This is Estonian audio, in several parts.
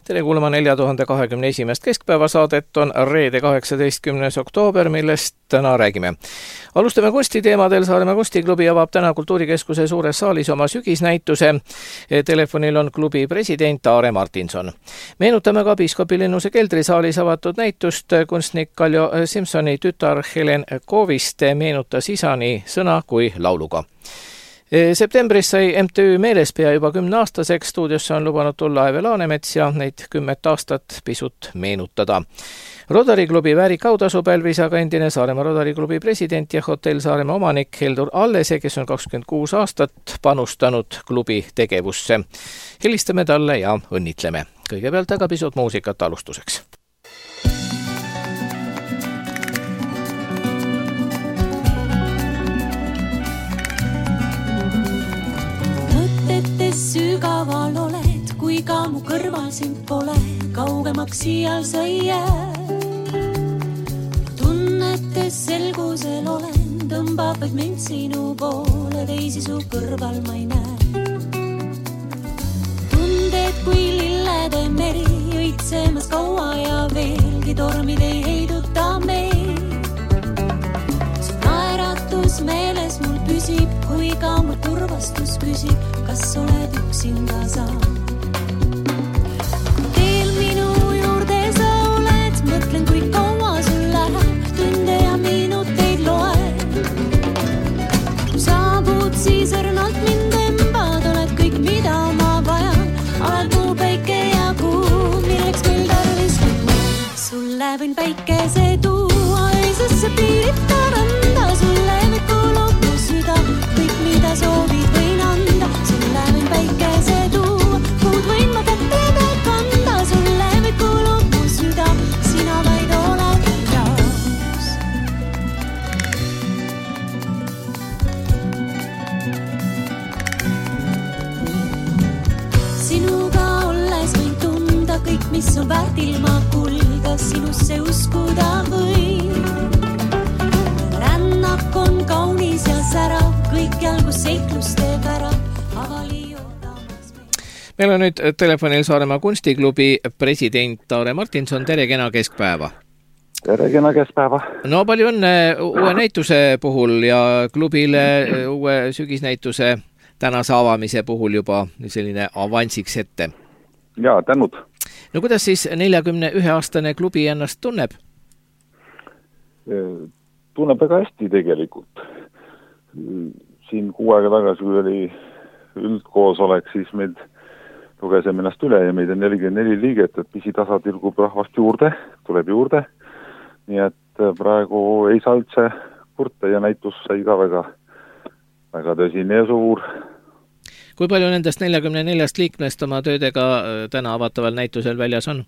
Tere kuulama 4021. keskpäeva saadet on reede 18. oktoober, millest täna räägime. Alustame kunstiteemadel. Saaremaa kunstiklubi avab täna Kultuurikeskuse suures saalis oma sügisnäituse. Telefonil on klubi president Aare Martinson. Meenutame ka Piiskopilinnuse keldrisaalis avatud näitust. Kunstnik Kaljo Simsoni tütar Helen Koovist meenutas isa nii sõna kui lauluga. Septembris sai MTÜ Meelespea juba 10-aastaseks. Stuudiosse on lubanud tulla Aeve Laanemets ja neid 10 aastat pisut meenutada. Rotary klubi väärik autasu pälvis aga endine Saaremaa Rotary klubi president ja hotell Saaremaa omanik Heldur Allese, kes on 26 aastat panustanud klubi tegevusse. Helistame talle ja õnnitleme. Kõigepealt aga pisut muusikat alustuseks. Sügaval oled, kui ka mu kõrval sind pole, kaugemaks iial sa ei jää. Tunnetes selgusel olen, tõmbab vaid mind sinu poole, teisi su kõrval ma ei näe. Tunded kui lillede meri, õitsemas kaua ja veelgi tormid ei heiduta meid. Su naeratus meeles mul püsib, kui ka mul turvastus küsib, kas oled üksinda sa. Teel minu juurde sa oled, mõtlen, kui kaua sul läheb, tunde ja minuteid loed. Kui saabud, siis õrnalt mind embad, oled kõik, mida ma vajan, oled mu päike ja kuu, milleks meil tarvis kõik. Sulle võin päikese tuua, öisesse piirita randa, sulle võib kulub mu süda, kõik, mida soovid võin anda. Sulle võin päikese tuua, kuud võin ma kätte peal kanda, sulle võid kulub mu süda, sina vaid oled raas. Sinuga olles võin tunda kõik, mis on väärt ilma kulda, sinusse uskuda võin. Rännak on kaunis ja särav, kõik jalgus seiklus teeb ära. Meil on nüüd telefonil Saaremaa kunstiklubi president Aare Martinson. Tere kena keskpäeva. Tere kena keskpäeva. No palju õnne uue näituse puhul ja klubile uue sügisnäituse tänase avamise puhul juba selline avansiks ette. Jaa, tänud. No kuidas siis 41-aastane klubi ennast tunneb? Tunneb väga hästi tegelikult. Siin 6 aega tagasi, kui oli üldkoosolek, siis meid lugesime ennast üle ja meid on 44 liiget, et pisitasa tilgub rahvast juurde, tuleb juurde. Nii et praegu ei saa üldse kurta ja näitus sai ka väga tõsine ja suur. Kui palju nendest 44 liikmest oma töödega täna avataval näitusel väljas on?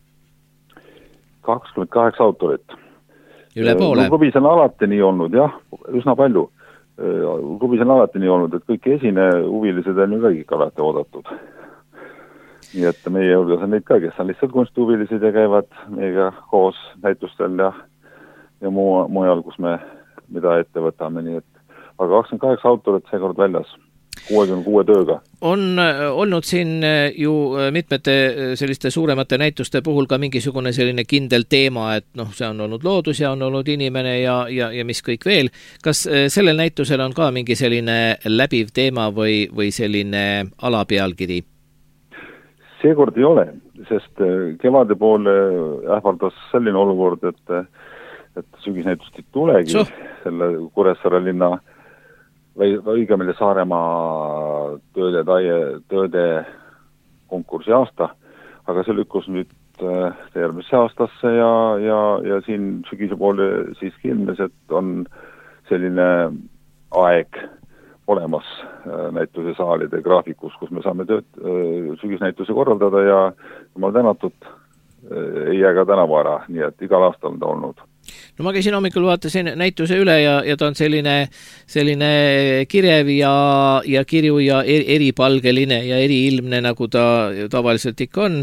28 autorit. Üle poole? Klubis on alati nii olnud, jah, üsna palju. Klubis on alati nii olnud, et kõik esine huvilised on ju kõik alati oodatud. Nii et meie hulgas on neid ka, kes on lihtsalt kunstihuvilised ja käivad meiega koos näitustel ja mujal, kus me mida ette võtame. Nii et, aga 28 autorit seekord väljas, 66 tööga. On olnud siin ju mitmete selliste suuremate näituste puhul ka mingisugune selline kindel teema, et see on olnud loodus ja on olnud inimene ja mis kõik veel. Kas sellel näitusel on ka mingi selline läbiv teema või selline alapealkiri? Seekord ei ole, sest kevade poole ähvardas selline olukord, et sügisnäitust ei tulegi selle Kuressaare linna või õigemini Saaremaa tööde konkursi aasta, aga see lükkus nüüd järgmisse aastasse ja siin sügise poole siiski ilmes, et on selline aeg olemas näituse saalide graafikus, kus me saame sügisnäituse korraldada ja jumal tänatud ei jää ka tänavu ära, nii et igal aastal on ta olnud. No ma käisin hommikul, vaatasin näituse üle ja ta on selline kirev ja kirju ja eripalgeline ja eriilmne, nagu ta tavaliselt ikka on.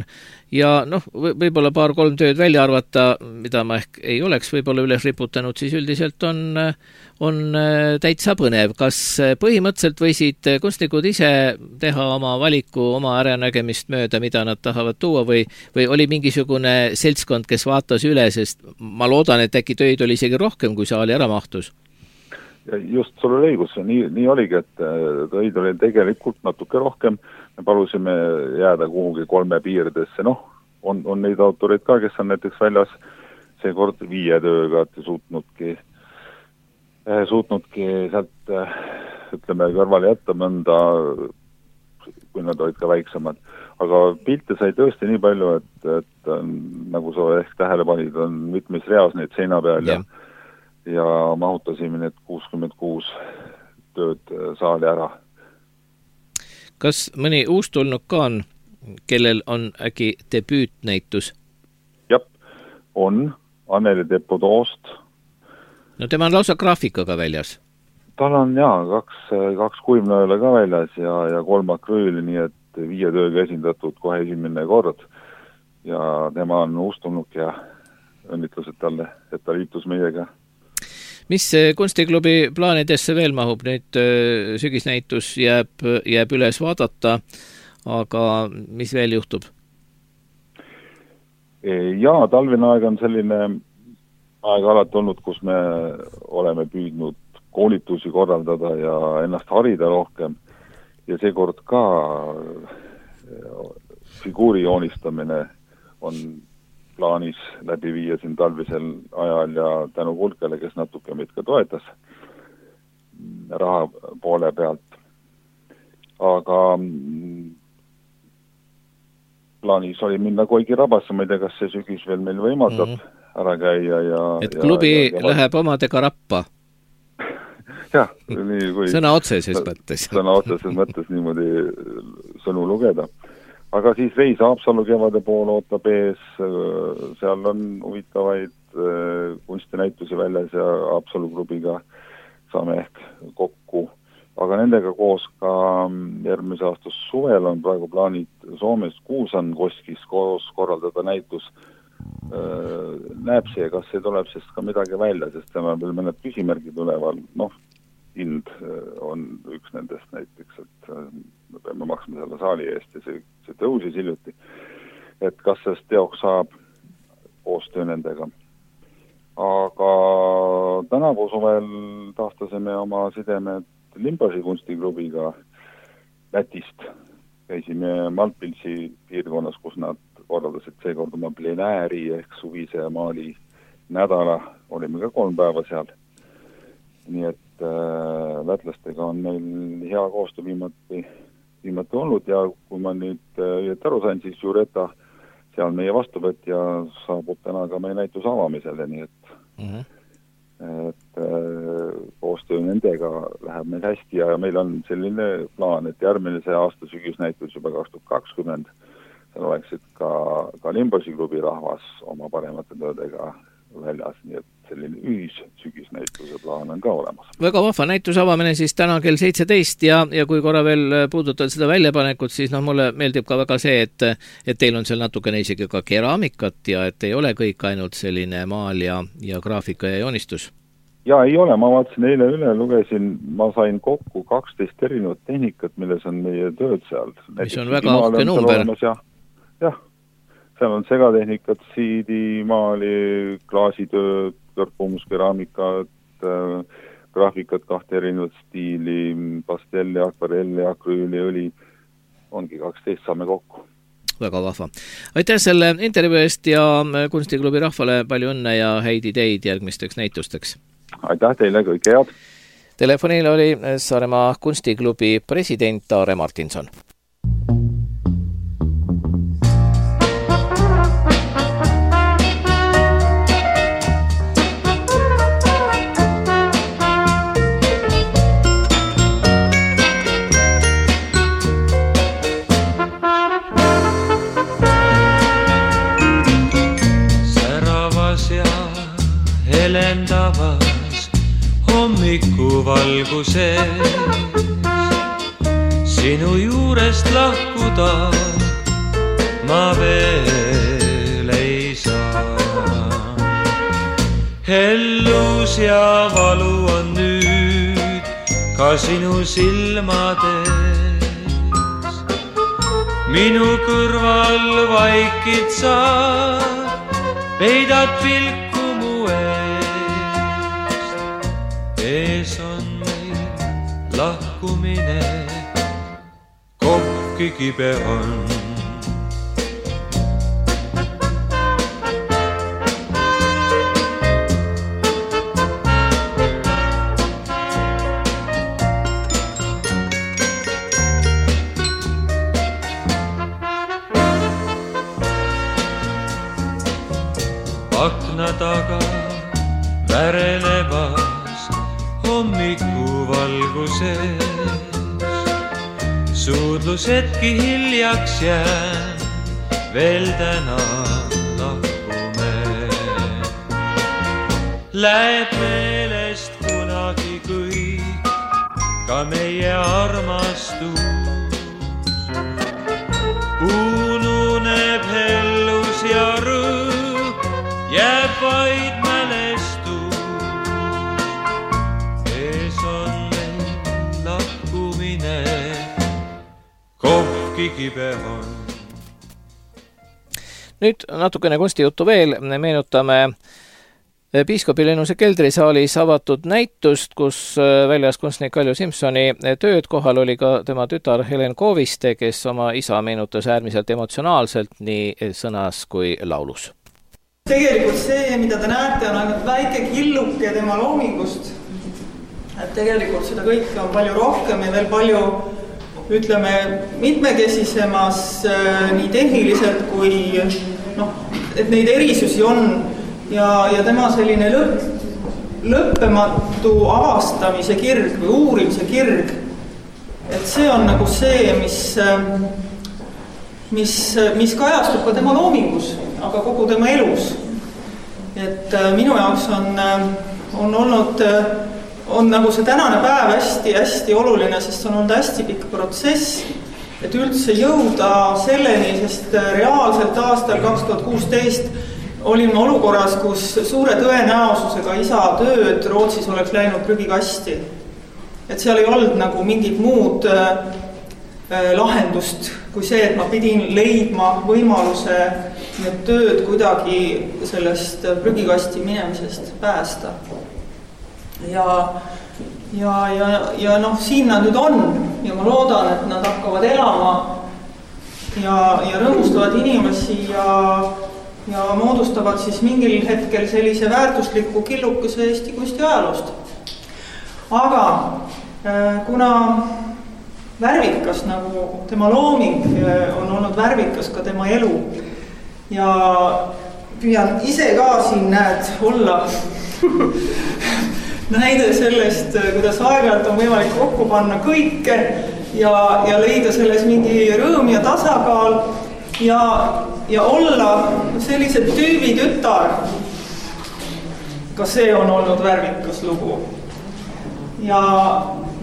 ja noh, võib-olla 2-3 tööd välja arvata, mida ma ehk ei oleks võib-olla üles riputanud, siis üldiselt on täitsa põnev. Kas põhimõtteliselt võisid kunstnikud ise teha oma valiku, oma äranägemist mööda, mida nad tahavad tuua või oli mingisugune seltskond, kes vaatas üle, sest ma loodan, et äkki töid oli isegi rohkem, kui saali ära mahtus? Just, sul oli õigus, nii oligi, et töid oli tegelikult natuke rohkem. Me palusime jääda kuhugi 3 piiridesse. Noh, on neid autoreid ka, kes on näiteks väljas seekord 5 tööga, et suutnudki sealt, ütleme, kõrvale jätta mõnda, kui nad olid ka väiksemad. Aga pilte sai tõesti nii palju, et nagu sa ehk tähele panid, on mitmes reas neid seina peal ja mahutasime need 66 tööd saali ära. Kas mõni uustulnuk ka on, kellel on äkki debüütnäitus? Jah, on. Anneli Depodoost. No tema on lausa graafikaga väljas. Tal on kaks kuivnõela ka väljas ja 3 akrüüli, nii et 5 tööga esindatud kohe esimene kord. Ja tema on uustulnuk ja õnnitlused talle, et ta liitus meiega. Mis kunstiklubi plaanidesse veel mahub? Nüüd sügisnäitus jääb üles vaadata, aga mis veel juhtub? Jaa, talvine aeg on selline aeg alati olnud, kus me oleme püüdnud koolitusi korraldada ja ennast harida rohkem. Ja seekord ka figuuri joonistamine on plaanis läbi viia siin talvisel ajal ja tänu Kulkele, kes natuke meid ka toetas raha poole pealt. Aga plaanis oli minna Koigi rabasse, ma ei tea, kas see sügis veel meil võimaldab ära käia. Et klubi läheb omadega rappa? Jah, nii kui... Sõna otseses mõttes. Sõna otseses mõttes niimoodi sõnu lugeda. Aga siis reis Haapsalu kevade pool ootab ees, seal on huvitavaid kunstinäitusi väljas ja Haapsalu klubiga saame ehk kokku. Aga nendega koos ka järgmise aasta suvel on praegu plaanid Soomes Kuusan Koskis koos korraldada näitus. Näeb see, kas see tuleb sest ka midagi välja, sest tema veel mõned küsimärgid üleval, noh, hind on üks nendest näiteks, et me peame maksma selle saali eest ja see tõusis hiljuti, et kas sellest teoks saab koostöö nendega. Aga tänavu suvel taastasime oma sidemed Limbaži kunstiklubiga Lätist. Käisime Maltpilsi piirkonnas, kus nad korraldasid seekord oma plenääri ehk suvise maali nädala. Olime ka 3 päeva seal. Nii et lätlastega on meil hea koostöö viimati olnud ja kui ma nüüd aru sain, siis Jureta seal meie vastuvõtt ja saabub täna ka meie näituse avamisele, nii et koostöö nendega läheb meil hästi ja meil on selline plaan, et järgmine see aasta sügisnäitus juba 2020 seal oleksid ka Limbaži klubi rahvas oma paremate töödega väljas, nii et selline sügisnäituse plaan on ka olemas. Väga vahva näituse avamine siis täna kell 17 ja kui korra veel puudutada seda väljapanekut, siis mulle meeldib ka väga see, et teil on seal natukene isegi ka keraamikat ja et ei ole kõik ainult selline maal ja graafika ja joonistus. Ja ei ole, ma vaatasin eile üle, lugesin, ma sain kokku 12 erinevat tehnikat, milles on meie tööd seal. Mis on väga ahke number. Jah. Seal on segatehnikat, siidi, maali, klaasitööd, kõrpumus, keraamikat, graafikat 2 erinevat stiili, pastelli, akvarelli, akrüüli, õli. Ongi 12 saame kokku. Väga vahva. Aitäh selle intervjuu eest ja kunstiklubi rahvale palju õnne ja häid ideid järgmisteks näitusteks. Aitäh teile, kõike head. Telefonil oli Saaremaa kunstiklubi president Aare Martinson. Helendavas hommikuvalguses sinu juurest lahkuda ma veel ei saa. Hellus ja valu on nüüd ka sinu silmades. Minu kõrval vaikid sa, peidad pilku mu eest. Ees on meil lahkumine, kohki kibe on. Akna taga värenevas hommikuvalguses suudlusetki hiljaks jään, veel täna lahkume. Läheb meelest kunagi kõik, ka meie armastus. Ununeb hellus ja rõõm, jääb vaid mälestus. Ees on meil lahkumine, kohki kibe on. Nüüd natukene kunstijuttu veel. Meenutame Piiskopi Linnuse keldrisaalis avatud näitust, kus väljas kunstnik Kalju Simsoni tööd. Kohal oli ka tema tütar Helen Kooviste, kes oma isa meenutas äärmiselt emotsionaalselt nii sõnas kui laulus. Tegelikult see, mida te näete, on ainult väike killuke tema loomingust. Et tegelikult seda kõike on palju rohkem ja veel palju, ütleme, mitmekesisemas nii tehniliselt kui et neid erisusi on ja tema selline lõppematu avastamise kirg või uurimise kirg. Et see on nagu see, mis kajastub ka tema loomingus, aga kogu tema elus. Et minu jaoks on olnud nagu see tänane päev hästi oluline, sest on olnud hästi pikk protsess, et üldse jõuda selleni, sest reaalselt aastal 2016 olin ma olukorras, kus suure tõenäosusega isa tööd Rootsis oleks läinud prügikasti. Et seal ei olnud nagu mingit muud lahendust kui see, et ma pidin leidma võimaluse need tööd kuidagi sellest prügikasti minemisest päästa. Ja siin nad nüüd on ja ma loodan, et nad hakkavad elama ja rõõmustavad inimesi ja moodustavad siis mingil hetkel sellise väärtusliku killukese Eesti kunstiajaloost. Aga kuna värvikas nagu tema looming on olnud värvikas ka tema elu ja püüan ise ka siin olla näide sellest, kuidas aeg-ajalt on võimalik kokku panna kõike ja leida selles mingi rõõm ja tasakaal ja olla sellised tüübi tütar. Ka see on olnud värvikas lugu. Ja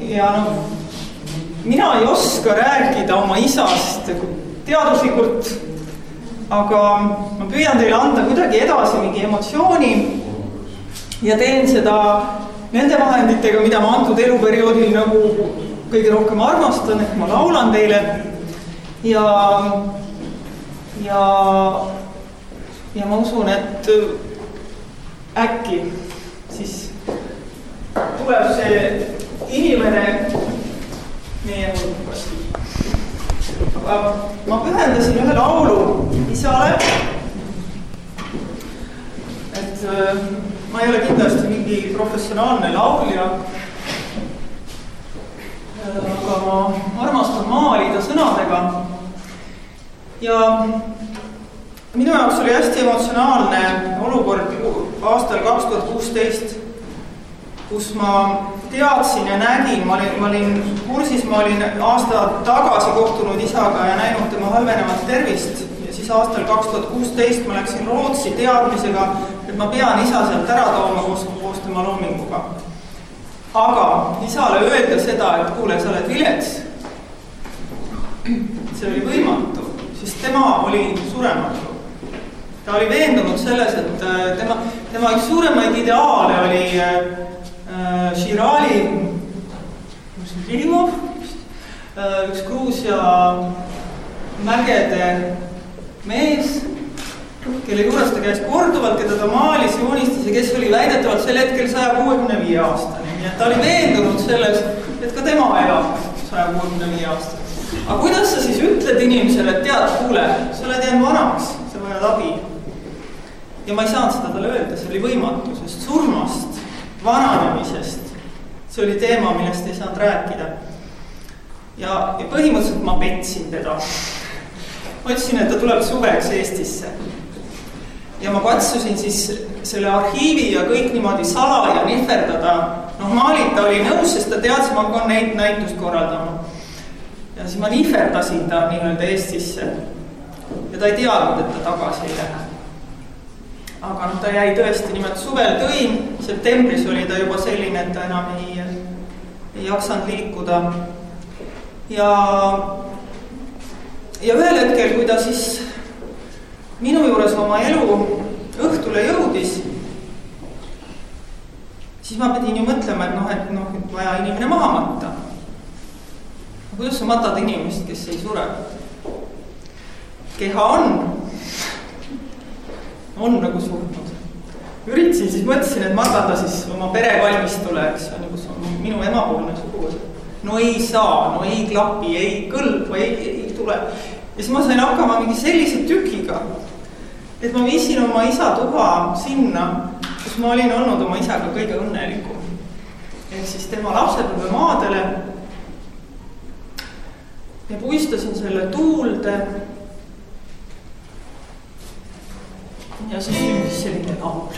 mina ei oska rääkida oma isast teaduslikult, aga ma püüan teile anda kuidagi edasi mingi emotsiooni ja teen seda nende vahenditega, mida ma antud eluperioodil nagu kõige rohkem armastan, et ma laulan teile ja ma usun, et äkki siis tuleb see inimene meie hulgas. Ma pühendasin ühe laulu isale, et ma ei ole kindlasti mingi professionaalne laulja, aga ma armastan maalida sõnadega. Ja minu jaoks oli hästi emotsionaalne olukord aastal 2016, kus ma teadsin ja nägin, ma olin kursis, ma olin aasta tagasi kohtunud isaga ja näinud tema halvenevat tervist ja siis aastal 2016 ma läksin Rootsi teadmisega, et ma pean isa sealt ära tooma koos tema loominguga. Aga isale öelda seda, et kuule, sa oled vilets, see oli võimatu. sest tema oli surematu. Ta oli veendunud selles, et tema üks suuremaid ideaale oli Žirali Rimov, üks Gruusia mägede mees, kelle juures ta käis korduvalt, keda ta maalis, joonistas ja kes oli väidetavalt sel hetkel 165 aastane. Nii et ta oli veendunud selles, et ka tema elab 165 aastane. Aga kuidas sa siis ütled inimesele, et tead, kuule, sa oled jäänud vanaks, sa vajad abi. Ja ma ei saanud seda talle öelda, see oli võimatu, sest surmast, vananemisest, see oli teema, millest ei saanud rääkida. Ja põhimõtteliselt ma petsin teda. Ma ütlesin, et ta tuleb suveks Eestisse. Ja ma katsusin siis selle arhiivi ja kõik niimoodi sala ja nihverdada. Normaalit ta oli nõus, sest ta teadis, ma hakkan neid näitust korraldama. Ja siis ma nihverdasin ta nii-öelda Eestisse. Ja ta ei teadnud, et ta tagasi ei lähe. Aga ta jäi tõesti nimelt suvel tõin. Septembris oli ta juba selline, et ta enam ei jaksanud liikuda. Ja ühel hetkel, kui ta siis minu juures oma elu õhtule jõudis, siis ma pidin ju mõtlema, et vaja inimene maha matta. Kuidas sa matad inimest, kes ei sure? Keha on nagu surnud. Üritasin siis, mõtlesin, et matada siis oma pere valmistule, eks on minu emapoolne suguvõsa. No ei saa, no ei klapi, ei kõlba, ei tule. Ja siis ma sain hakkama mingi sellise tükiga, et ma viisin oma isa tuba sinna, kus ma olin olnud oma isaga kõige õnnelikum. Ehk siis tema lapsepõlve maadele ja puistasin selle tuulde ja siis sündis selline laul.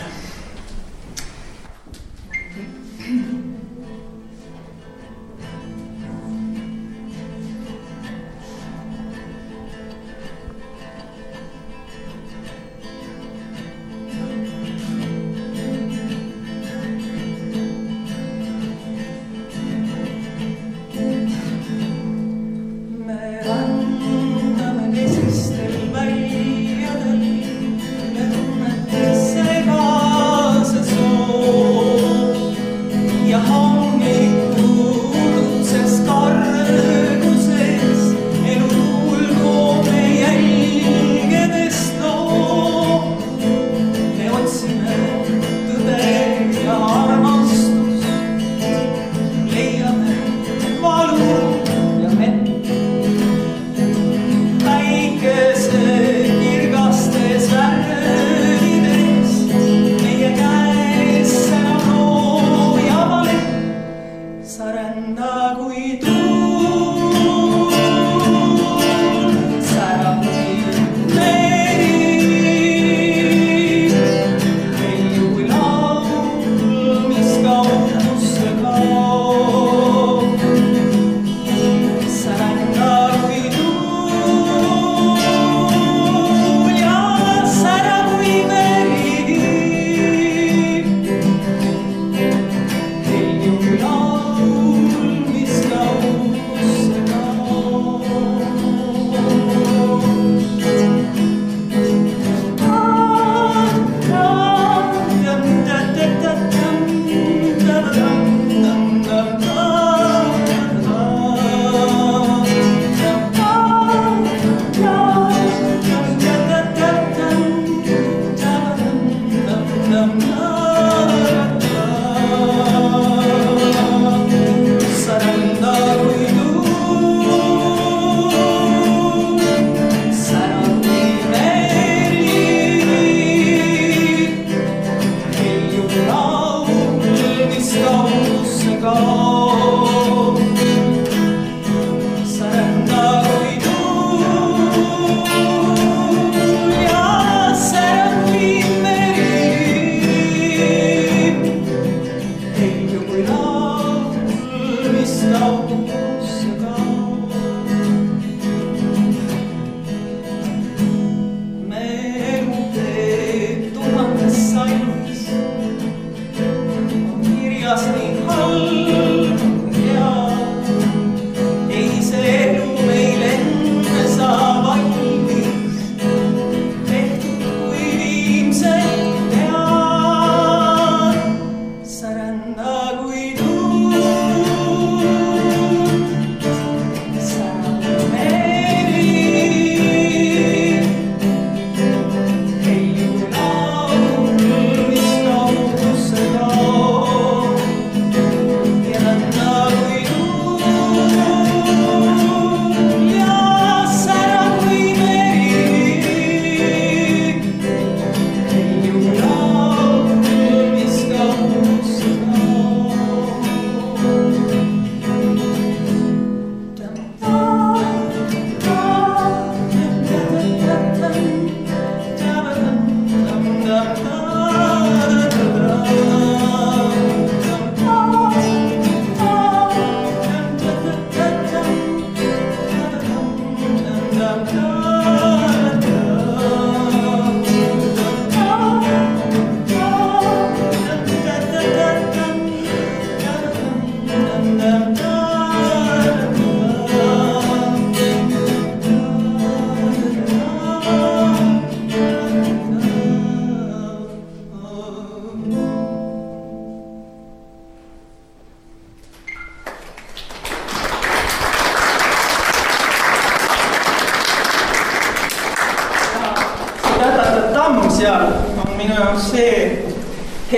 Sega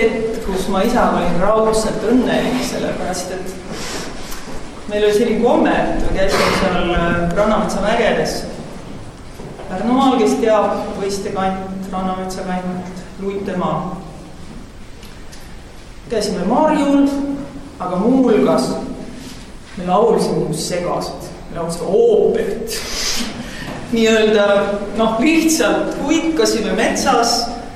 hetk, kus ma isaga olin raudselt õnnelik, sellepärast, et meil oli selline komme, et me käisime seal Rannametsa mägedes. Pärnumaal, kes teab, Võistekant, Rannametsa kant, Luitemaa. Käisime Marjul, aga muu hulgas me laulsime segased, me laulsime ooperit. Nii-öelda, lihtsalt huikasime metsas,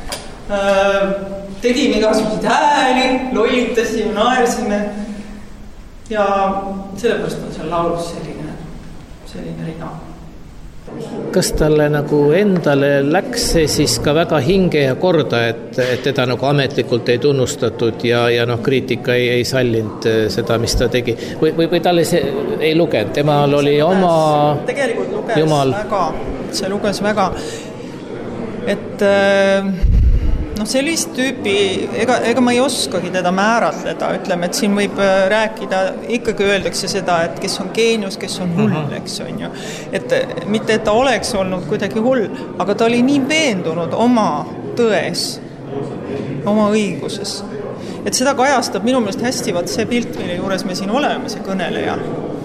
tegime igasuguseid hääli, lollitasime, naersime ja sellepärast on seal laulus selline rida. Kas talle nagu endale läks see siis ka väga hinge ja korda, et teda nagu ametlikult ei tunnustatud ja kriitika ei sallinud seda, mis ta tegi? Või talle see ei lugenud? Temal oli oma tegelikult luges jumal. See luges väga. Et sellist tüüpi, ega ma ei oskagi teda määratleda, ütleme, et siin võib rääkida, ikkagi öeldakse seda, et kes on geenius, kes on hull, eks on ju. Et mitte, et ta oleks olnud kuidagi hull, aga ta oli nii veendunud oma tões, oma õiguses. Et seda kajastab minu meelest hästi see pilt, mille juures me siin oleme, see kõneleja.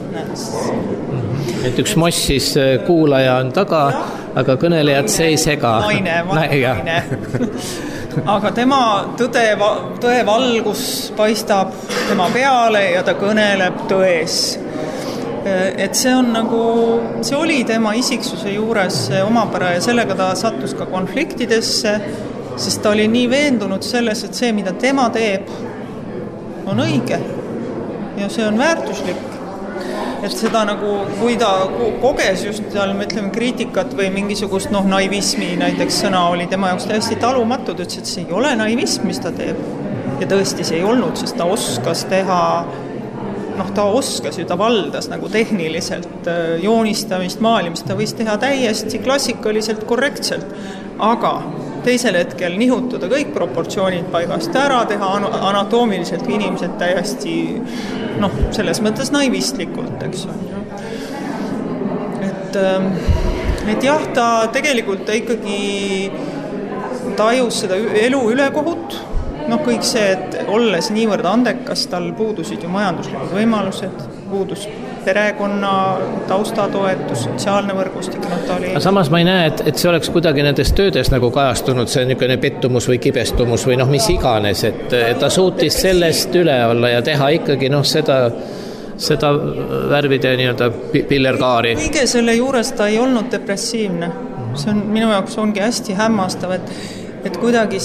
Et üks mossis kuulaja on taga, aga kõnelejad see ei sega. Naine. Aga tema tõe valgus paistab tema peale ja ta kõneleb tões. Et see on see oli tema isiksuse juures omapära ja sellega ta sattus ka konfliktidesse, sest ta oli nii veendunud selles, et see, mida tema teeb, on õige ja see on väärtuslik. Et seda kui ta koges just seal, me ütleme, kriitikat või mingisugust naivismi näiteks sõna oli tema jaoks täiesti talumatud, ütles, et see ei ole naivism, mis ta teeb. Ja tõesti see ei olnud, sest ta oskas teha, ta valdas tehniliselt joonistamist, maalimist, ta võis teha täiesti klassikaliselt, korrektselt, aga teisel hetkel nihutada kõik proportsioonid paigast ära, teha anatoomiliselt inimesed täiesti selles mõttes naivistlikult, eks on. Et jah, ta tegelikult ikkagi tajus seda elu ülekohut, kõik see, et olles niivõrd andekas, tal puudusid ju majanduslikud võimalused, puudus perekonna taustatoetus, sotsiaalne võrgustik, ta oli... Samas ma ei näe, et see oleks kuidagi nendes töödes kajastunud, see niisugune pettumus või kibestumus või mis iganes, et ta suutis sellest üle olla ja teha ikkagi seda värvide nii-öelda pillerkaari. Kõige selle juures ta ei olnud depressiivne. See on minu jaoks ongi hästi hämmastav, et kuidagi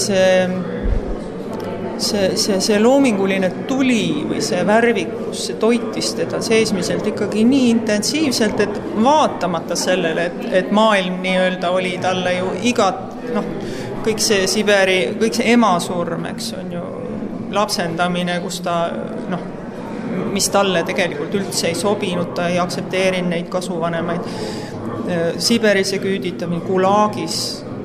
see loominguline tuli või see värvikus, see toitis teda seesmiselt ikkagi nii intensiivselt, et vaatamata sellele, et maailm nii-öelda oli talle ju kõik see Siberi, kõik see emasurm, eks on ju, lapsendamine, kus ta, mis talle tegelikult üldse ei sobinud, ta ei aktsepteerinud neid kasuvanemaid, Siberise küüditamine, Gulagis,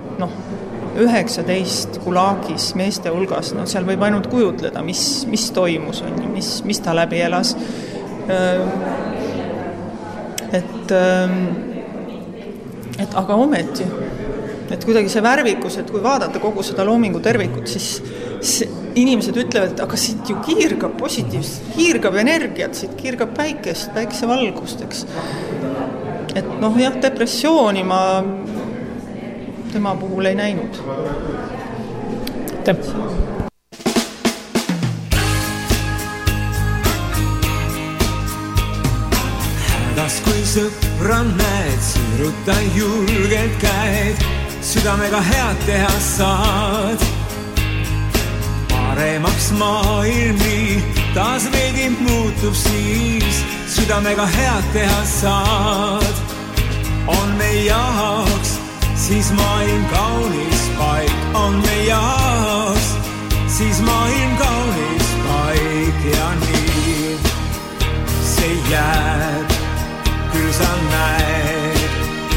19 Gulagis meeste hulgas, seal võib ainult kujutleda, mis toimus, mis ta läbi elas. Et aga ometi, et kuidagi see värvikus, et kui vaadata kogu seda loomingu tervikut, siis inimesed ütlevad, et aga siit ju kiirgab positiivselt, kiirgab energiat, siit kiirgab päikesevalgust, eks. Et jah, depressiooni ma tema puhul ei näinud. Hädas kui sõpra näed, siruta julgelt käed, südamega head teha saad. Paremaks maailmi taas veidi muutub siis, südamega head teha saad. On meie jaoks siis maailm kaunis paik, on meie jaoks siis maailm kaunis paik ja nii see jääb, küll sa näed,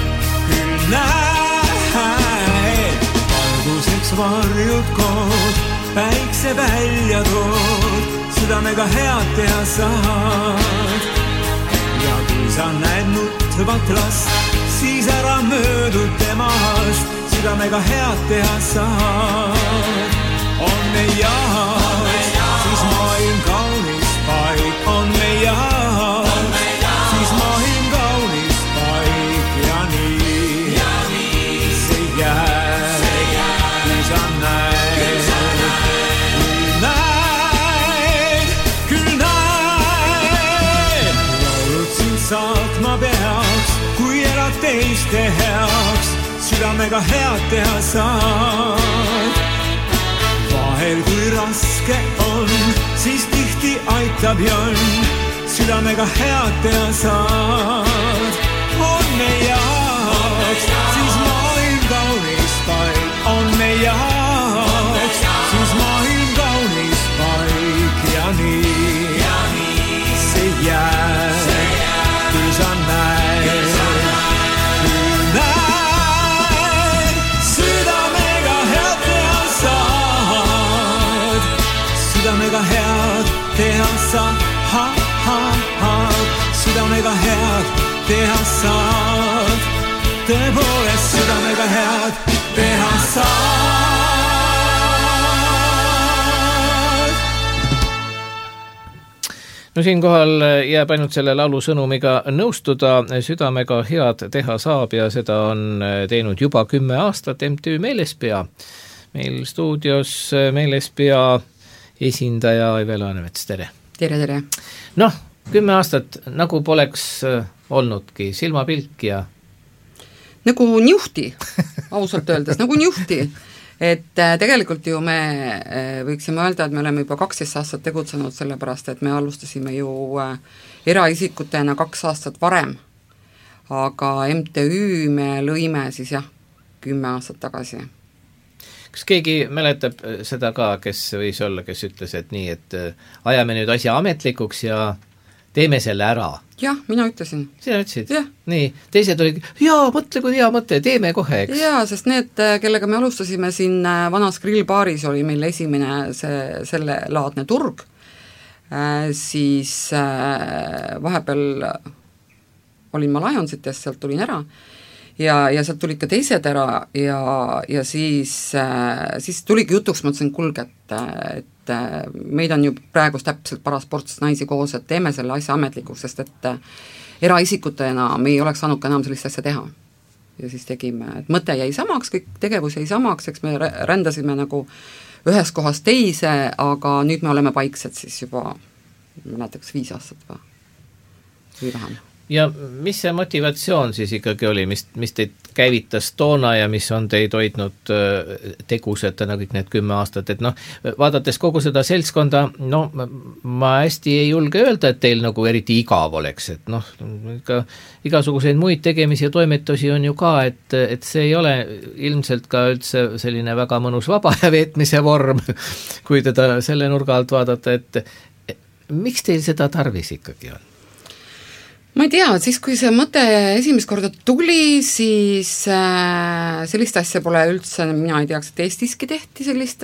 valguseks varjud kood, päikse välja tood, südamega head teha saad. Ja kui sa näed nutvat last, siis ära möödud temast, südamega head teha saad. on meie jaoks, siis maailm kaunis paik. On meie jaoks, siis maailm kaunis paik. Ja nii see jääb, kui sa näed. Küll näed, laulud sind saatma peaks, kui elad teiste heaks, südamega head teha saad. Vahel kui raske on, siis tihti aitab jonn, südamega head teha saad. On meie jaoks, siis maailm kaunis paik. On meie jaoks, siis maailm kaunis paik. Ja nii see jääb, kui sa näed. Südamega head teha saad, südamega head teha saad, tõepoolest südamega head teha saad. No siinkohal jääb ainult selle laulu sõnumiga nõustuda, südamega head teha saab ja seda on teinud juba 10 aastat MTÜ Meelespea. Meil stuudios Meelespea esindaja Aive Laanemets, tere! Tere! Noh, 10 aastat nagu poleks olnudki, silmapilk ja... Nagu njuhti, ausalt öeldes, nagu njuhti. Et tegelikult ju me võiksime öelda, et me oleme juba 12 aastat tegutsenud sellepärast, et me alustasime ju eraisikutena 2 aastat varem. Aga MTÜ me lõime siis 10 aastat tagasi. Kas keegi mäletab seda ka, kes võis olla, kes ütles, et nii, et ajame nüüd asja ametlikuks ja teeme selle ära? Jah, mina ütlesin. Sina ütlesid? Jah. Nii, teised olid, mõtle, kui hea mõte, teeme kohe, eks? Jaa, sest need, kellega me alustasime siin vanas grillbaaris, oli meil esimene selle laadne turg, siis vahepeal olin ma Lionsites, sealt tulin ära, ja sealt tulid ka teised ära ja siis tuligi jutuks, ma ütlesin, kulge, et meid on ju praegu täpselt paras ports naisi koos, et teeme selle asja ametlikuks, sest et eraisikutena me ei oleks saanud ka enam sellist asja teha. Ja siis tegime, et mõte jäi samaks, kõik tegevus jäi samaks, eks me rändasime nagu ühes kohas teise, aga nüüd me oleme paiksed siis juba, mäletaks 5 aastat või vähem. Ja mis see motivatsioon siis ikkagi oli, mis teid käivitas toona ja mis on teid hoidnud tegusetena kõik need 10 aastat, et vaadates kogu seda seltskonda, ma hästi ei julge öelda, et teil nagu eriti igav oleks, et ikka igasuguseid muid tegemisi ja toimetusi on ju ka, et see ei ole ilmselt ka üldse selline väga mõnus vaba ja veetmise vorm, kui teda selle nurga alt vaadata, et miks teil seda tarvis ikkagi on? Ma ei tea, siis kui see mõte esimest korda tuli, siis sellist asja pole üldse, mina ei teaks, et Eestiski tehti sellist,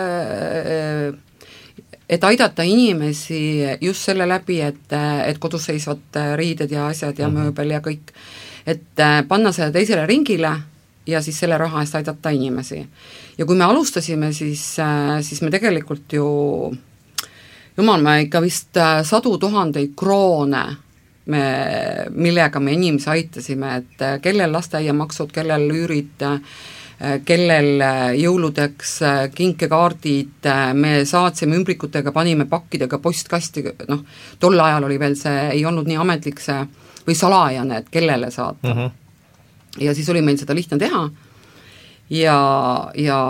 et aidata inimesi just selle läbi, et kodus seisvad riided ja asjad ja mööbel ja kõik, et panna see teisele ringile ja siis selle raha eest aidata inimesi. Ja kui me alustasime, siis me tegelikult ju, jumal, me ikka vist 100 000 kroone millega me inimesi aitasime, et kellel lasteaiamaksud, kellel üürid, kellel jõuludeks kinkekaardid, me saatsime ümbrikutega, panime pakkidega postkasti, tol ajal oli veel see, ei olnud nii ametlik see, või salajane, et kellele saata. Ja siis oli meil seda lihtne teha ja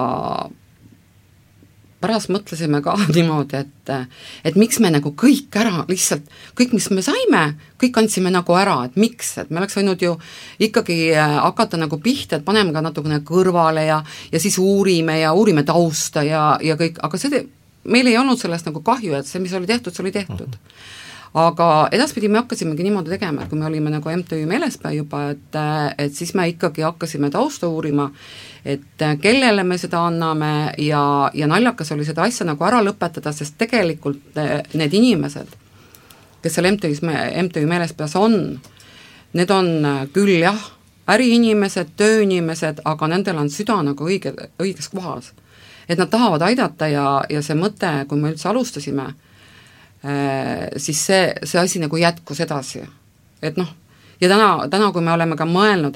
pärast mõtlesime ka niimoodi, et miks me nagu kõik ära, lihtsalt kõik, mis me saime, kõik andsime nagu ära, et miks, et me oleks võinud ju ikkagi hakata nagu pihta, et paneme ka natukene kõrvale ja siis uurime tausta ja kõik, aga meil ei olnud sellest nagu kahju, et see, mis oli tehtud, see oli tehtud. Aga edaspidi me hakkasimegi niimoodi tegema, et kui me olime nagu MTÜ Meelespea juba, et siis me ikkagi hakkasime tausta uurima, et kellele me seda anname ja naljakas oli seda asja nagu ära lõpetada, sest tegelikult need inimesed, kes seal MTÜ Meelespeas on, need on küll äriinimesed, tööinimesed, aga nendel on süda nagu õiges kohas. et nad tahavad aidata ja see mõte, kui me üldse alustasime, siis see asi nagu jätkus edasi. Et noh, ja täna, kui me oleme ka mõelnud,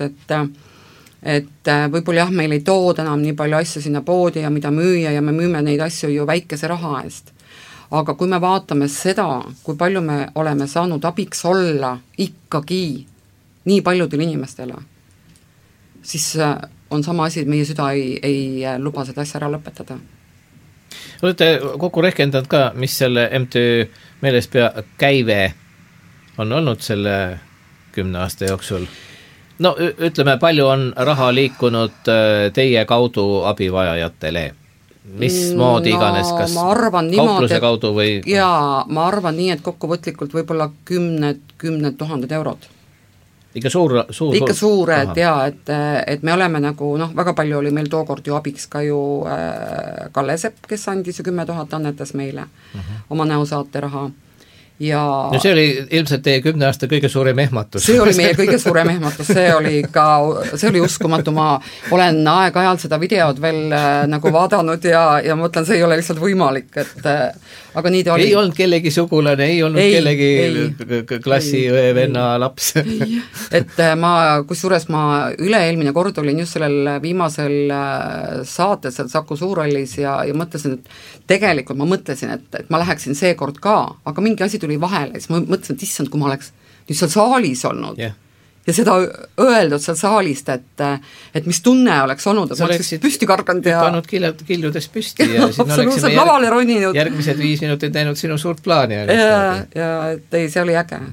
et võib-olla jah, meil ei tooda enam nii palju asju sinna poodi ja mida müüa ja me müüme neid asju ju väikese raha eest. Aga kui me vaatame seda, kui palju me oleme saanud abiks olla ikkagi nii paljudele inimestele, siis on sama asi, et meie süda ei luba seda asja ära lõpetada. Olete kokku rehkendanud ka, mis selle MTÜ Meelespea käive on olnud selle 10 aasta jooksul? No ütleme, palju on raha liikunud teie kaudu abivajajatele? Mis moodi iganes, kas kaupluse kaudu või? Jaa, ma arvan nii, et kokkuvõtlikult võib-olla 10 000 eurot. Ikka suured, jaa, et me oleme nagu, väga palju oli meil tookord ju abiks ka ju Kalle Sepp, kes andis ju 10 000 annetas meile oma näosaate raha. Ja no see oli ilmselt teie 10 aasta kõige suurem ehmatus. See oli meie kõige suurem ehmatus, see oli uskumatu, ma olen aeg-ajalt seda videod veel nagu vaadanud ja mõtlen, see ei ole lihtsalt võimalik, et aga nii ta oli. Ei olnud kellegi sugulane, ei olnud kellegi klassi venna laps. Et kusjuures ma üle-eelmine kord olin just sellel viimasel saates seal Saku Suurhallis ja mõtlesin, et tegelikult ma mõtlesin, et ma läheksin seekord ka, aga mingi asi tuli vahele, siis ma mõtlesin, et issand, kui ma oleks nüüd seal saalis olnud ja seda öeldud seal saalist, et mis tunne oleks olnud, et ma oleks püsti karganud ja pannud kiljudes püsti ja siis absoluutselt lavale roninud. Järgmised 5 minutit näinud sinu suurt plaani. Ja ei, see oli äge.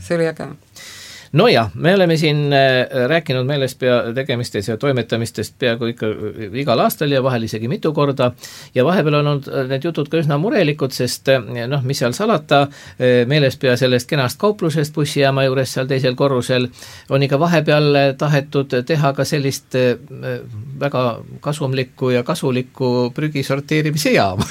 No jah, me oleme siin rääkinud Meelespea tegemistes ja toimetamistest peaaegu ikka igal aastal ja vahel isegi mitu korda ja vahepeal on olnud need jutud ka üsna murelikud, sest mis seal salata, Meelespea sellest kenast kauplusest bussijaama juures seal teisel korrusel on ikka vahepeal tahetud teha ka sellist väga kasumlikku ja kasulikku prügisorteerimise jaama.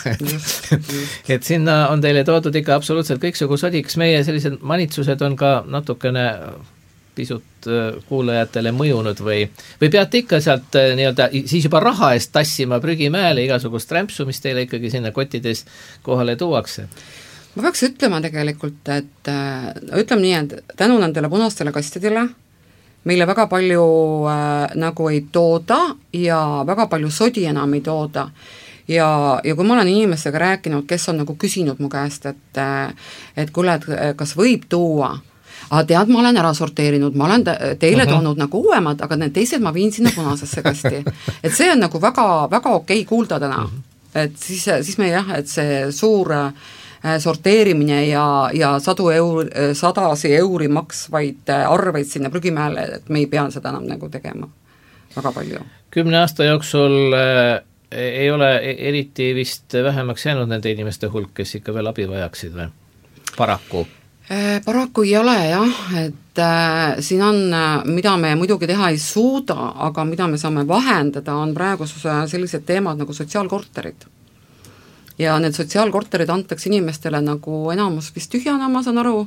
Et sinna on teile toodud ikka absoluutselt kõiksugu sodiks, meie sellised manitsused on ka natukene pisut kuulajatele mõjunud või peate ikka sealt nii-öelda siis juba raha eest tassima prügimäele igasugust rämpsu, mis teile ikkagi sinna kottides kohale tuuakse? Ma peaks ütlema tegelikult, et ütleme nii, et tänu nendele punastele kastidele meile väga palju nagu ei tooda ja väga palju sodi enam ei tooda. Ja kui ma olen inimestega rääkinud, kes on nagu küsinud mu käest, et kuule, kas võib tuua, aga tead, ma olen ära sorteerinud, ma olen teile toonud nagu uuemad, aga need teised ma viin sinna punasesse kasti. Et see on nagu väga, väga okei kuulda täna. Et siis me jah, et see suur sorteerimine ja sadasi euri maksvaid arveid sinna prügimäele, et me ei pea seda enam nagu tegema väga palju. 10 aasta jooksul ei ole eriti vist vähemaks jäänud nende inimeste hulk, kes ikka veel abi vajaksid või? Paraku ei ole jah, et siin on, mida me muidugi teha ei suuda, aga mida me saame vahendada, on praegu sellised teemad nagu sotsiaalkorterid. Ja need sotsiaalkorterid antakse inimestele nagu enamus vist tühjana, ma saan aru,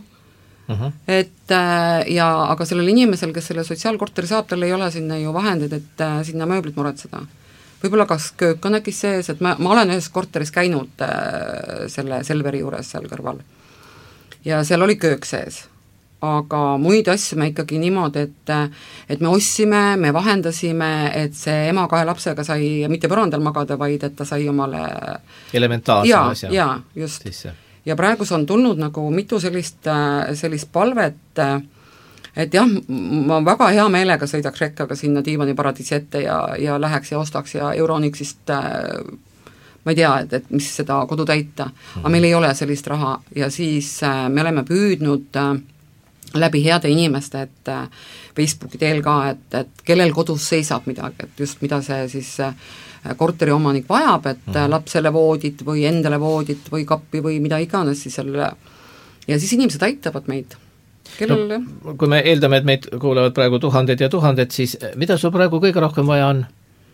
et aga sellel inimesel, kes selle sotsiaalkorteri saab, tal ei ole sinna ju vahendid, et sinna mööblit muretseda. Võib-olla kas köök on äkki sees, et ma olen ühes korteris käinud selle Selveri juures seal kõrval. Ja seal oli köök sees, aga muid asju me ikkagi niimoodi, et me ostsime, me vahendasime, et see ema 2 lapsega sai mitte põrandal magada, vaid et ta sai omale elementaarsem asja. Jaa, just. Sisse. Ja praegu on tulnud nagu mitu sellist palvet, et jah, ma väga hea meelega sõidaks rekkaga sinna Diivani paradiisi ette ja läheks ja ostaks ja Euronixist ma ei tea, et mis seda kodu täita, aga meil ei ole sellist raha ja siis me oleme püüdnud läbi heade inimeste, et Facebooki teel ka, et kellel kodus seisab midagi, et just mida see siis korteri omanik vajab, et lapsele voodit või endale voodit või kappi või mida iganes siis selle ja siis inimesed aitavad meid. Kellel... No, kui me eeldame, et meid kuulevad praegu tuhanded ja tuhanded, siis mida sul praegu kõige rohkem vaja on?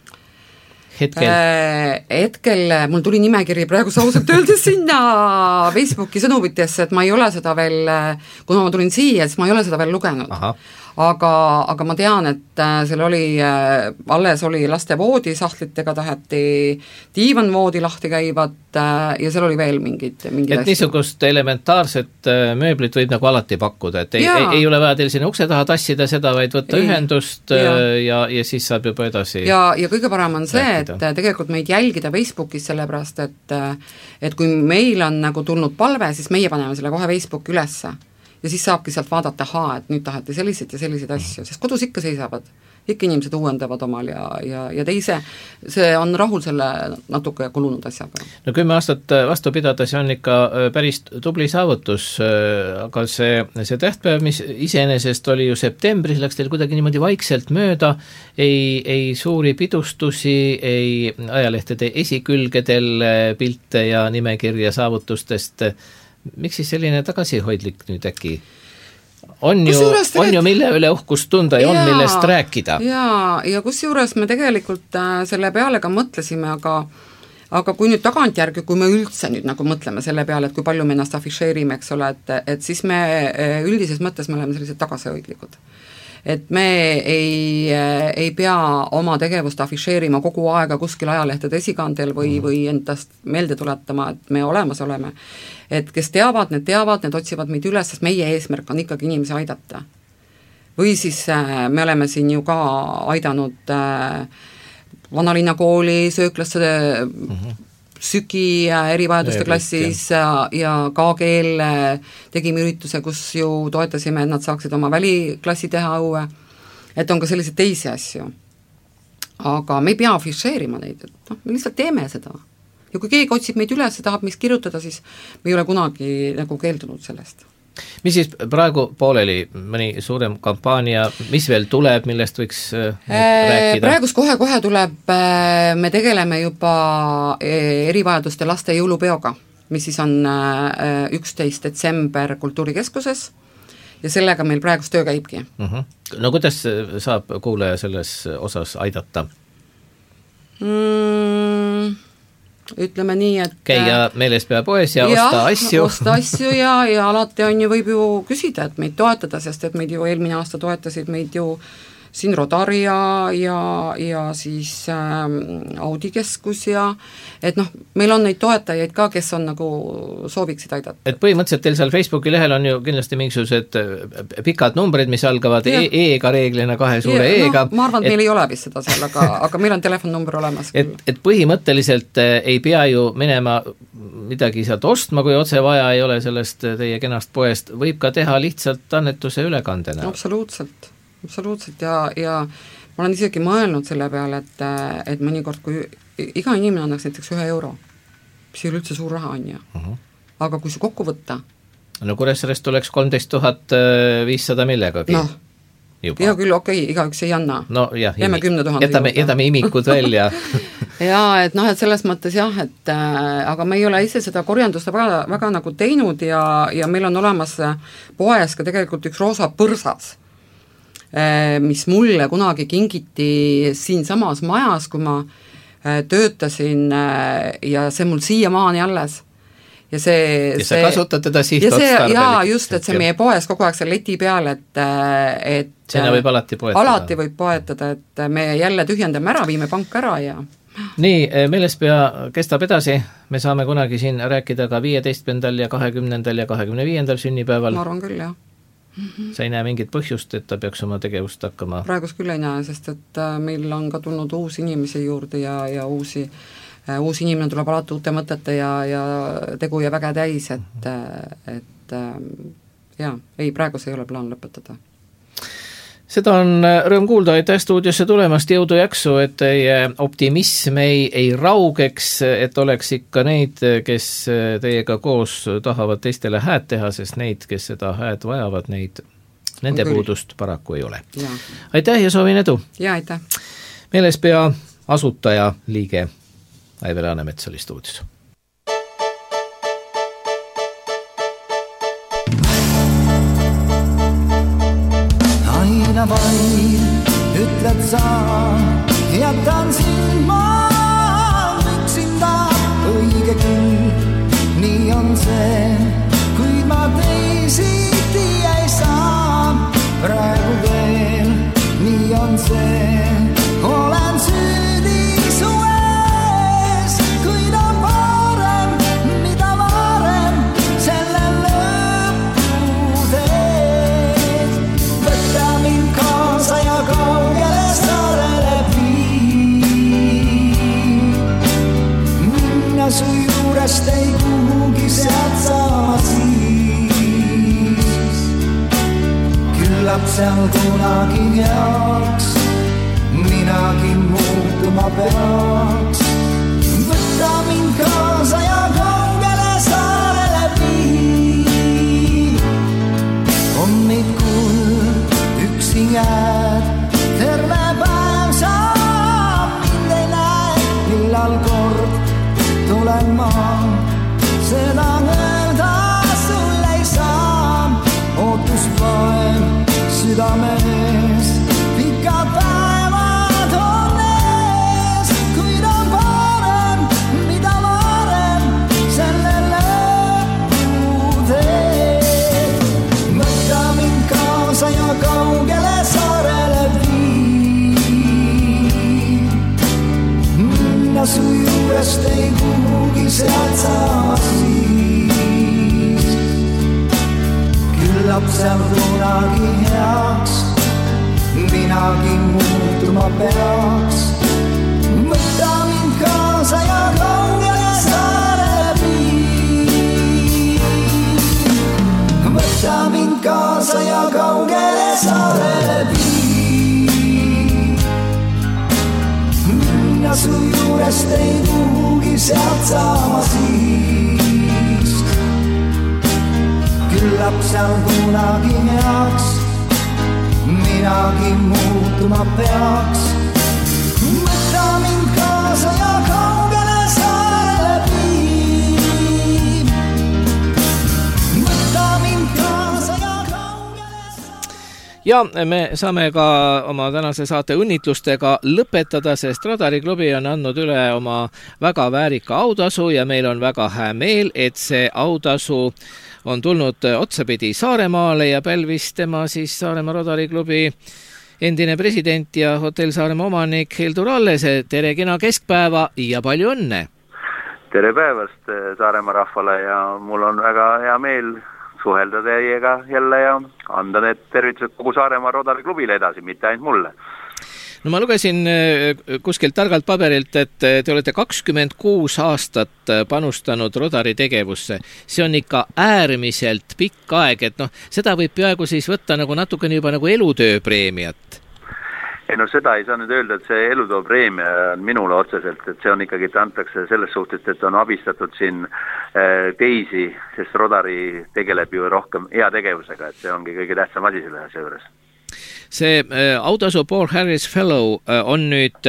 Hetkel mul tuli nimekiri praegu ausalt öeldes sinna Facebooki sõnumitesse, et ma ei ole seda veel, kuna ma tulin siia, siis ma ei ole seda veel lugenud. aga ma tean, et seal oli, alles oli laste voodi sahtlitega, taheti diivanvoodi lahti käivad ja seal oli veel mingid et asju. niisugust elementaarset mööblit võib nagu alati pakkuda, et ei ole vaja teil sinna ukse taha tassida seda, vaid võtta ühendust ja siis saab juba edasi ja kõige parem on see, et tegelikult meid jälgida Facebookis sellepärast, et kui meil on nagu tulnud palve, siis meie paneme selle kohe Facebooki ülesse. Ja siis saabki sealt vaadata, et nüüd tahate selliseid ja selliseid asju, sest kodus ikka seisavad, ikka inimesed uuendavad omal ja teise, see on rahul selle natuke kulunud asjaga. No 10 aastat vastu pidada, see on ikka päris tubli saavutus, aga see tähtpäev, mis iseenesest oli ju septembris, läks teil kuidagi niimoodi vaikselt mööda, ei suuri pidustusi, ei ajalehtede esikülgedel pilte ja nimekirja saavutustest. Miks siis selline tagasihoidlik nüüd äkki? On ju mille üle uhkust tunda ja on millest rääkida. Ja kusjuures me tegelikult selle peale ka mõtlesime, aga kui nüüd tagantjärgi, kui me üldse nüüd nagu mõtleme selle peale, et kui palju me ennast affišeerime, eks ole, et siis me üldises mõttes me oleme sellised tagasihoidlikud. Et me ei pea oma tegevust affišeerima kogu aega kuskil ajalehtede esikandel või endast meelde tuletama, et me olemas oleme. Et kes teavad, need otsivad meid üles, sest meie eesmärk on ikkagi inimesi aidata. Või siis me oleme siin ju ka aidanud Vanalinna kooli sööklasse sügi erivajaduste klassis ja KGL tegime ürituse, kus ju toetasime, et nad saaksid oma väliklassi teha õue, et on ka selliseid teisi asju. Aga me ei pea affišeerima neid, et me lihtsalt teeme seda. Ja kui keegi otsib meid üles ja tahab meist kirjutada, siis me ei ole kunagi nagu keeldunud sellest. Mis siis praegu pooleli, mõni suurem kampaania, mis veel tuleb, millest võiks rääkida? Praegus kohe tuleb, me tegeleme juba erivajaduste laste jõulupeoga, mis siis on 11. detsember Kultuurikeskuses ja sellega meil praegust töö käibki. No kuidas saab kuulaja selles osas aidata? Ütleme nii, et käia Meelespea poes ja osta asju ja alati on ju võib ju küsida, et meid toetada, sest et meid ju eelmine aasta toetasid meid ju siin Rodaria ja siis Audi keskus ja et meil on neid toetajaid ka, kes on nagu sooviksid aidata. Et põhimõtteliselt teil seal Facebooki lehel on ju kindlasti mingisugused pikad numbrid, mis algavad E-ga reeglina, 2 suure E-ga. Ma arvan, et meil ei ole vist seda seal, aga meil on telefonnumber olemas. Et põhimõtteliselt ei pea ju minema midagi sealt ostma, kui otse vaja ei ole sellest teie kenast poest, võib ka teha lihtsalt annetuse ülekandena. Absoluutselt ja ma olen isegi mõelnud selle peale, et mõnikord, kui iga inimene annaks näiteks 1 euro, mis ei ole üldse suur raha on ju. Aga kui see kokku võtta? No Kuressaarest tuleks 13 500 millegagi. Hea küll, okei, igaüks ei anna. No jah, jääme 10 000 jätame imikud välja. ja, et et selles mõttes jah, et aga me ei ole ise seda korjandust väga nagu teinud ja meil on olemas poes ka tegelikult üks roosa põrsas, mis mulle kunagi kingiti siin samas majas, kui ma töötasin ja see mul siiamaani alles. Ja sa kasutad teda sihtotstarbelikult. Ja just, et see meie poes kogu aeg see leti peal, et sinna võib alati poetada. Alati võib poetada, et me jälle tühjendame ära, viime pank ära ja nii, Meelespea kestab edasi, me saame kunagi siin rääkida ka 15. ja 20. ja 25. sünnipäeval. Ma arvan küll, jah. Sa ei näe mingit põhjust, et ta peaks oma tegevust hakkama? Praegus küll ei näe, sest et meil on ka tulnud uusi inimesi juurde ja uusi inimene tuleb alati uute mõtete ja tegu ja väga täis, et ei, praegus ei ole plaan lõpetada. Seda on rõõm kuulda, aitäh stuudiosse tulemast, jõudu jaksu, et teie optimism ei raugeks, et oleks ikka neid, kes teiega koos tahavad teistele hääd teha, sest neid, kes seda hääd vajavad, nende puudust paraku ei ole. Ja. Aitäh ja soovin edu! Ja, aitäh! Meelespea asutaja liige Aive Läänemets oli stuudios. Aina vaid ütled sa, jätan sind ma üksinda, õige küll, nii on see, kuid ma teisiti ei saa praegu veel. küllap seal kunagi heaks minagi muutuma peaks. Võta mind kaasa ja kaugele saarele vii. Hommikul üksi jääd, terve päev saab, mind ei näe, millal kord tulen ma. Seda öelda sul ei saa, ootus poem südames, pikad päevad on ees, kuid on parem, mida varem selle lõpu teed. Võta mind kaasa ja kaugele saarele vii. Minna su juurest ei kuhugi sealt saa siis. Küllap seal kunagi heaks minagi muutuma peaks. Võta mind kaasa ja kaugele saarele vii. Võta mind kaasa ja kaugele saarele vii. Minna su juurest ei kuhugi sealt saama siis. Küllap seal kunagi heaks minagi muutuma peaks. Võta mind kaasa ja kaugele saarele vii. Võta mind kaasa ja kaugele saarele. Ja me saame ka oma tänase saate õnnitlustega lõpetada, sest Rodari klubi on andnud üle oma väga väärika autasu ja meil on väga hää meel, et see autasu on tulnud otsapidi Saaremaale ja pälvis tema siis Saaremaa Rodari klubi endine president ja Hotell Saaremaa omanik Hildur Allese. Tere kena keskpäeva ja palju õnne! Tere päevast Saaremaa rahvale ja mul on väga hea meel suhelda teiega jälle ja anda need tervitused kogu Saaremaa Rodari klubile edasi, mitte ainult mulle. No ma lugesin kuskilt targalt paberilt, et te olete 26 aastat panustanud Rodari tegevusse. See on ikka äärmiselt pikk aeg, et seda võib peaaegu siis võtta nagu natukene juba nagu elutööpreemiat. Ei seda ei saa nüüd öelda, et see elutööpreemia on minule otseselt, et see on ikkagi, et antakse selles suhtes, et on abistatud siin teisi, sest Rodari tegeleb ju rohkem hea tegevusega, et see ongi kõige tähtsam asi selle asja juures. See autasu Paul Harris Fellow on nüüd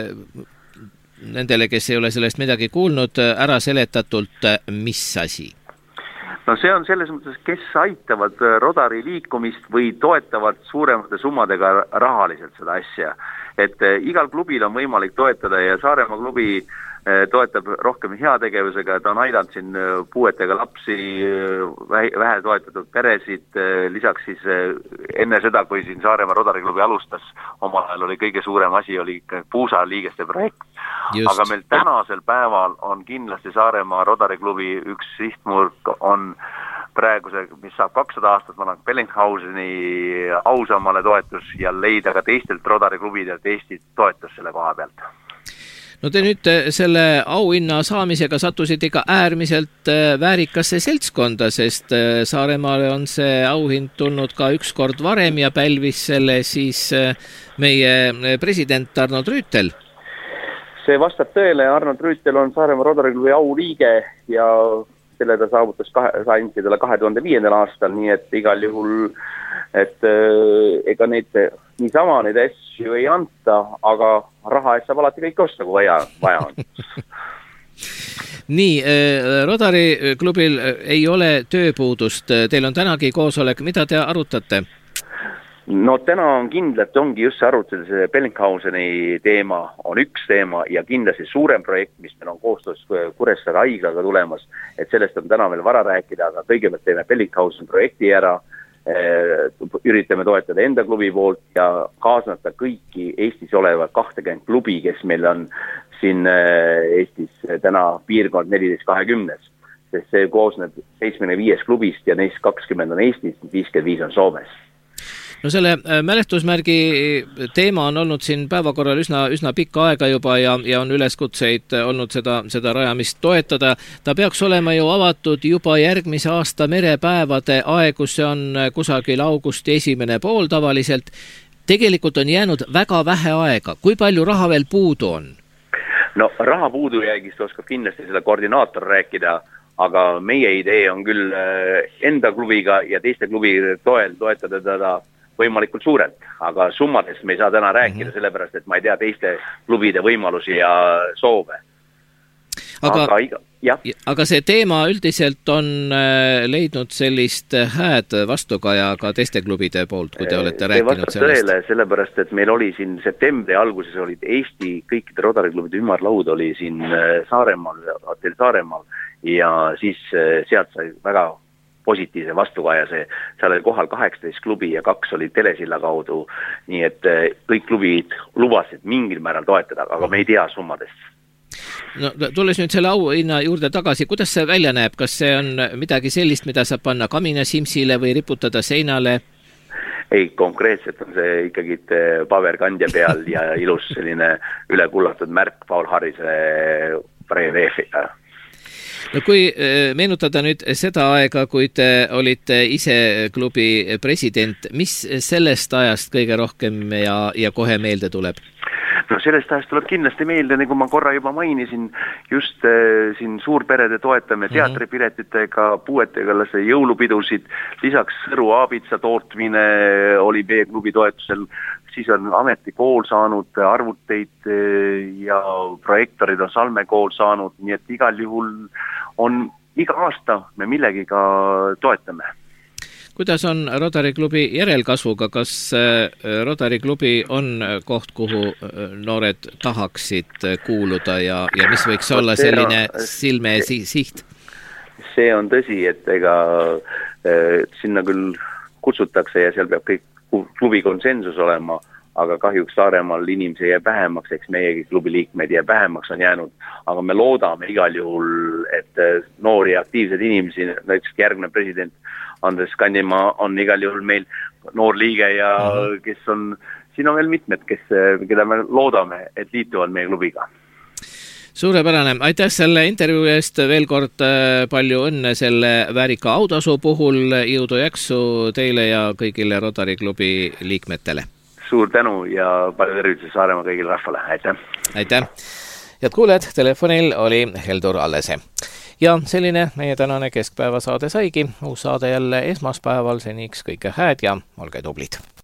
nendele, kes ei ole sellest midagi kuulnud, ära seletatult mis asi? No see on selles mõttes, kes aitavad Rodari liikumist või toetavad suuremate summadega rahaliselt seda asja. Et igal klubil on võimalik toetada ja Saaremaa klubi toetab rohkem heategevusega, ta on aidanud siin puuetega lapsi, vähe toetatud peresid, lisaks siis enne seda, kui siin Saaremaa Rodari klubi alustas, omal ajal oli kõige suurem asi, oli puusaliigeste projekt. Just. Aga meil tänasel päeval on kindlasti Saaremaa Rodari klubi üks sihtmurk on praeguse, mis saab 200 aastat, ma olen Bellinghauseni ausammale toetus ja leida ka teistelt Rodari klubidelt Eesti toetus selle koha pealt. No te nüüd selle auhinna saamisega sattusite ikka äärmiselt väärikasse seltskonda, sest Saaremaale on see auhind tulnud ka üks kord varem ja pälvis selle siis meie president Arnold Rüütel. See vastab tõele, Arnold Rüütel on Saaremaa Rodari klubi auliige ja selle ta saavutas sainti talle 2005. aastal, nii et igal juhul, et ega neid niisama neid asju ei anta, aga raha eest saab alati kõik osta, kui vaja on. Nii, Rodari klubil ei ole tööpuudust, teil on tänagi koosolek, mida te arutate? No täna on kindlalt, ongi just see arutada, see Bellinghauseni teema on üks teema ja kindlasti suurem projekt, mis meil on koostöös Kuressaare haiglaga tulemas, et sellest on täna veel vara rääkida, aga kõigepealt teeme Bellinghauseni projekti ära, üritame toetada enda klubi poolt ja kaasnata kõiki Eestis olevad 20 klubi, kes meil on siin Eestis täna piirkond 14-20, sest see koosneb 75 klubist ja neist 20 on Eestis, 55 on Soomes. No selle mälestusmärgi teema on olnud siin päevakorral üsna pikka aega juba ja on üleskutseid olnud seda rajamist toetada. Ta peaks olema ju avatud juba järgmise aasta merepäevade aegus, see on kusagil augusti esimene pool tavaliselt. Tegelikult on jäänud väga vähe aega. Kui palju raha veel puudu on? No raha puudujäägist oskab kindlasti seda koordinaator rääkida, aga meie idee on küll enda klubiga ja teiste klubi toel toetada teda võimalikult suurelt, aga summadest me ei saa täna rääkida, sellepärast et ma ei tea teiste klubide võimalusi ja soove. Aga see teema üldiselt on leidnud sellist hääd vastukaja ka teiste klubide poolt, kui te olete rääkinud sellest. Tõele, sellepärast, et meil oli siin septembri alguses olid Eesti kõikide Rotary klubide ümarlaud oli siin Saaremaal, Hotel Saaremaal ja siis sealt sai väga positiivse vastukaja seal oli kohal 18 klubi ja 2 oli telesilla kaudu, nii et kõik klubid lubasid mingil määral toetada, aga me ei tea summadest. No, tulles nüüd selle auhinna juurde tagasi, kuidas see välja näeb? Kas see on midagi sellist, mida saab panna kamina simsile või riputada seinale? Ei, konkreetselt on see ikkagi paberkandja peal ja ilus selline ülekullatud märk Paul Harrise breveefiga. No kui meenutada nüüd seda aega, kui te olite ise klubi president, mis sellest ajast kõige rohkem ja kohe meelde tuleb? No sellest ajast tuleb kindlasti meelde, nagu ma korra juba mainisin, just siin suurperede toetame teatripiletitega, puuetega jõulupidusid, lisaks Sõru aabitsa tootmine oli meie klubi toetusel, siis on ametikool saanud arvuteid ja projektorid on Salme kool saanud, nii et igal juhul on iga aasta me millegiga toetame. Kuidas on Rotary klubi järelkasvuga? Kas Rotary klubi on koht, kuhu noored tahaksid kuuluda ja mis võiks olla selline silme siht? See on tõsi, et ega sinna küll kutsutakse ja seal peab kõik klubi konsensus olema, aga kahjuks Saaremaal inimesi jääb vähemaks, eks meiegi klubi liikmed jääb vähemaks on jäänud, aga me loodame igal juhul, et noori aktiivsed inimesi, näiteks järgmine president Andres Kandimaa on igal juhul meil noor liige ja kes on, siin on veel mitmed, keda me loodame, et liituvad meie klubiga. Suurepärane, aitäh selle intervjuu eest, veel kord palju õnne selle väärika autasu puhul, jõudu jaksu teile ja kõigile Rotary klubi liikmetele. Suur tänu ja palju tervituse Saaremaa kõigile rahvale, aitäh! Aitäh! Head kuuled, telefonil oli Heldur Allese. Ja selline meie tänane keskpäeva saade saigi. Uus saade jälle esmaspäeval, seniks kõike hääd ja olge tublid!